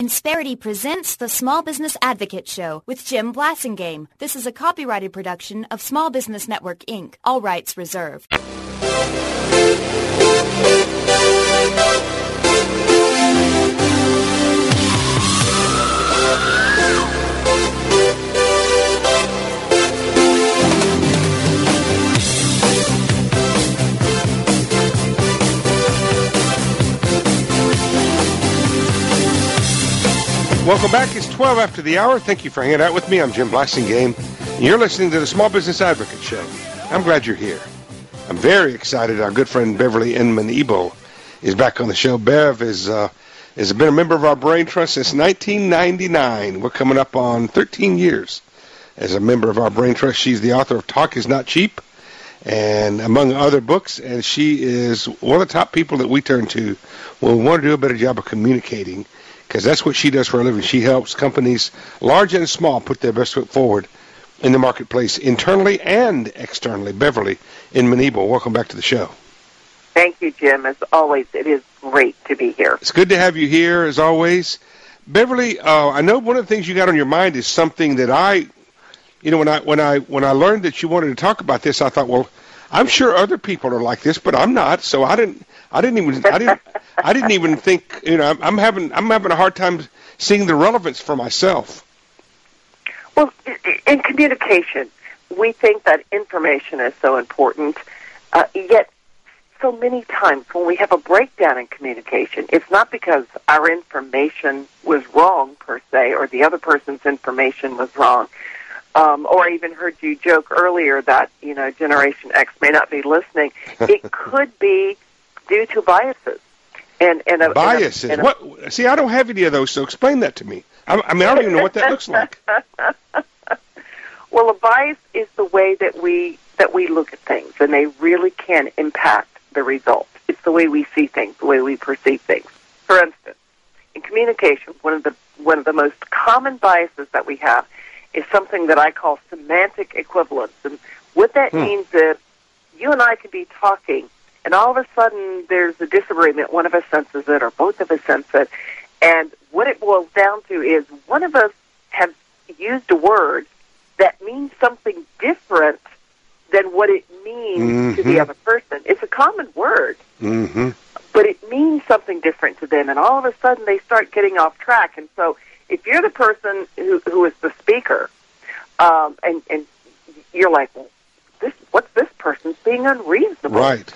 Insperity presents the Small Business Advocate Show with Jim Blasingame. This is a copyrighted production of Small Business Network, Inc. All rights reserved. Welcome back. It's 12 after the hour. Thank you for hanging out with me. I'm Jim Blasingame. You're listening to the Small Business Advocate Show. I'm glad you're here. I'm very excited. Our good friend Beverly Inman Ebo is back on the show. Bev has been a member of our Brain Trust since 1999. We're coming up on 13 years as a member of our Brain Trust. She's the author of Talk is Not Cheap, and among other books, and she is one of the top people that we turn to when we want to do a better job of communicating, because that's what she does for a living. She helps companies, large and small, put their best foot forward in the marketplace, internally and externally. Beverly Inman Ebo, welcome back to the show. Thank you, Jim. As always, it is great to be here. It's good to have you here, as always. Beverly, I know one of the things you got on your mind is something that when I learned that you wanted to talk about this, I thought, well, I'm sure other people are like this, but I'm not. So I didn't even think. I'm having a hard time seeing the relevance for myself. Well, in communication, we think that information is so important, yet so many times when we have a breakdown in communication, it's not because our information was wrong per se, or the other person's information was wrong. Or I even heard you joke earlier that, Generation X may not be listening. It could be due to biases. Biases? What? See, I don't have any of those, so explain that to me. I don't even know what that looks like. Well, a bias is the way that we look at things, and they really can impact the result. It's the way we see things, the way we perceive things. For instance, in communication, one of the most common biases that we have is something that I call semantic equivalence. And what that means is you and I could be talking, and all of a sudden there's a disagreement. One of us senses it, or both of us sense it. And what it boils down to is one of us has used a word that means something different than what it means to the other person. It's a common word, but it means something different to them. And all of a sudden they start getting off track. And so if you're the person who is the speaker, and you're like, well, what's this person's being unreasonable? Right.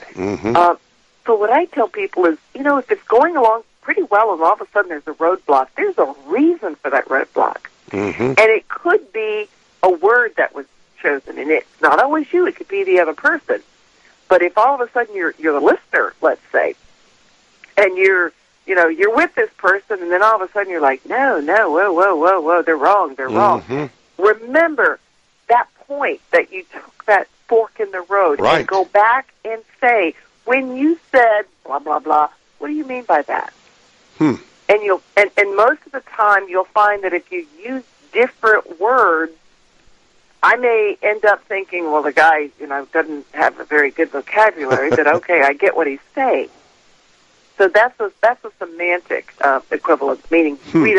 So what I tell people is, if it's going along pretty well and all of a sudden there's a roadblock, there's a reason for that roadblock. And it could be a word that was chosen, and it's not always you, it could be the other person. But if all of a sudden you're the listener, let's say, and you're with this person, and then all of a sudden you're like, no, whoa, they're wrong. Remember that point that you took that fork in the road, right, and go back and say, when you said blah, blah, blah, what do you mean by that? And most of the time you'll find that if you use different words, I may end up thinking, well, the guy, doesn't have a very good vocabulary, but okay, I get what he's saying. So that's a semantic equivalence, meaning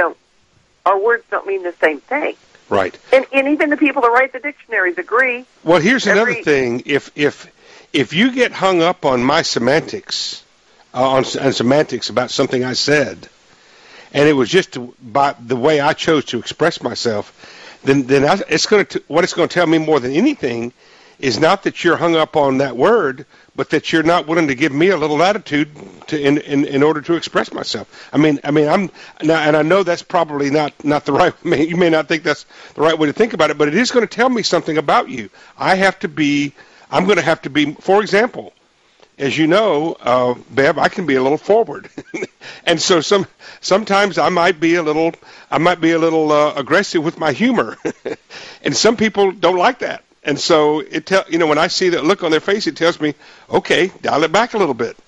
our words don't mean the same thing. Right. And even the people that write the dictionaries agree. Well, here's another thing. If you get hung up on my semantics, on semantics about something I said, and it was just by the way I chose to express myself, then what it's going to tell me more than anything is not that you're hung up on that word, but that you're not willing to give me a little latitude in order to express myself. I mean, I'm now, and I know that's probably not the right. You may not think that's the right way to think about it, but it is going to tell me something about you. I'm going to have to be. For example, as you know, Bev, I can be a little forward, and so sometimes I might be a little aggressive with my humor, and some people don't like that. And so when I see that look on their face, it tells me, okay, dial it back a little bit.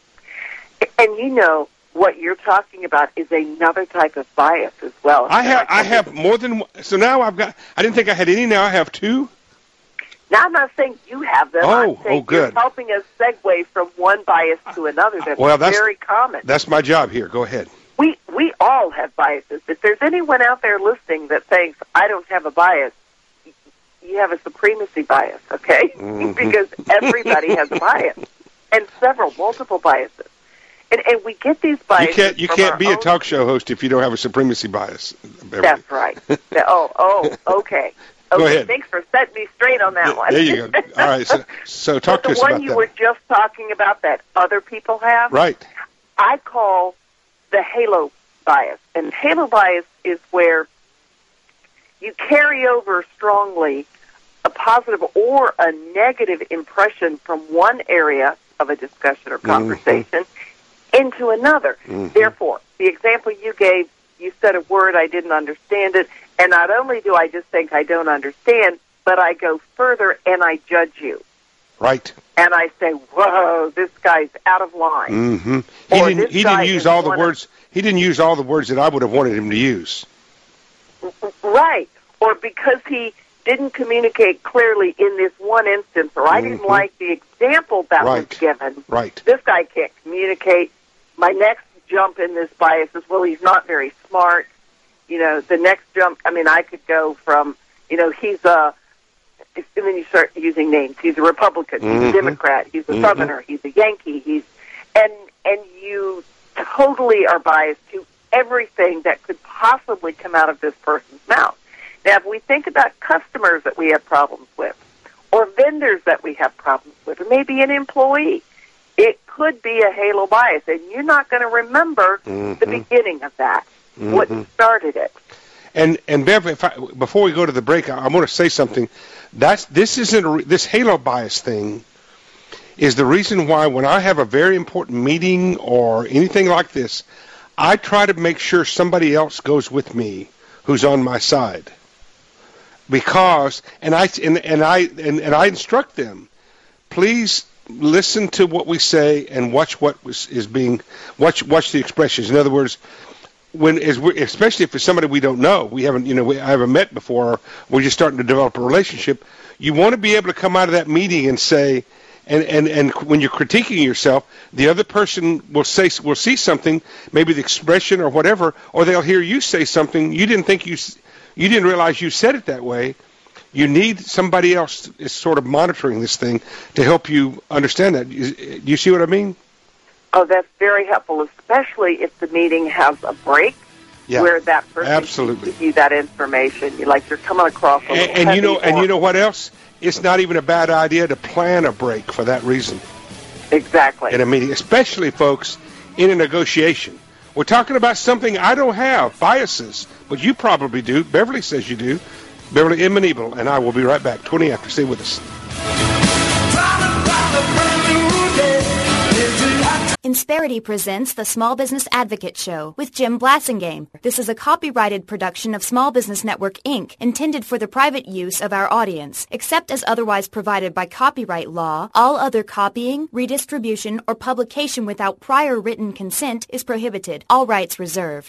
And what you're talking about is another type of bias as well. I have more than one. So now I didn't think I had any. Now I have two. Now, I'm not saying you have them. I'm saying good. You're helping us segue from one bias to another. That's very common. That's my job here. Go ahead. we all have biases. If there's anyone out there listening that thinks, I don't have a bias, you have a supremacy bias, okay? Mm-hmm. Because everybody has a bias, and multiple biases. And we get these biases. You can't be a talk show host if you don't have a supremacy bias, Beverly. That's right. Okay. Go ahead. Thanks for setting me straight on that one. There you go. All right, so talk to us about that. The one you were just talking about that other people have, right? I call the halo bias. And halo bias is where you carry over strongly a positive or a negative impression from one area of a discussion or conversation into another. Therefore, the example you gave, you said a word, I didn't understand it, and not only do I just think I don't understand, but I go further and I judge you. Right. And I say, whoa, this guy's out of line. He didn't use all the words. He didn't use all the words that I would have wanted him to use. Right. Or because he didn't communicate clearly in this one instance, or I didn't like the example that was given. Right. This guy can't communicate. My next jump in this bias is, well, he's not very smart. The next jump, I could go from, he's a, and then you start using names. He's a Republican. He's a Democrat. He's a Southerner. He's a Yankee. And you totally are biased to everything that could possibly come out of this person's mouth. Now, if we think about customers that we have problems with, or vendors that we have problems with, or maybe an employee, it could be a halo bias, and you're not going to remember the beginning of that, what started it. And Bev, before we go to the break, I want to say something. This halo bias thing is the reason why when I have a very important meeting or anything like this, I try to make sure somebody else goes with me who's on my side. Because I instruct them, please listen to what we say and watch watch the expressions. In other words, especially if it's somebody we don't know, I haven't met before, we're just starting to develop a relationship, you want to be able to come out of that meeting and say, and when you're critiquing yourself, the other person will see something, maybe the expression or whatever, or they'll hear you say something you didn't realize you said it that way. You need somebody else is sort of monitoring this thing to help you understand that. Do you see what I mean? Oh, that's very helpful, especially if the meeting has a break where that person can give you that information. You're coming across a little and you know what else? It's not even a bad idea to plan a break for that reason. Exactly. In a meeting, especially, folks, in a negotiation. We're talking about something I don't have, biases, but you probably do. Beverly says you do. Beverly M. Ebel, and I will be right back. 20 after. Stay with us. Insperity presents the Small Business Advocate Show with Jim Blasingame. This is a copyrighted production of Small Business Network, Inc., intended for the private use of our audience. Except as otherwise provided by copyright law, all other copying, redistribution, or publication without prior written consent is prohibited. All rights reserved.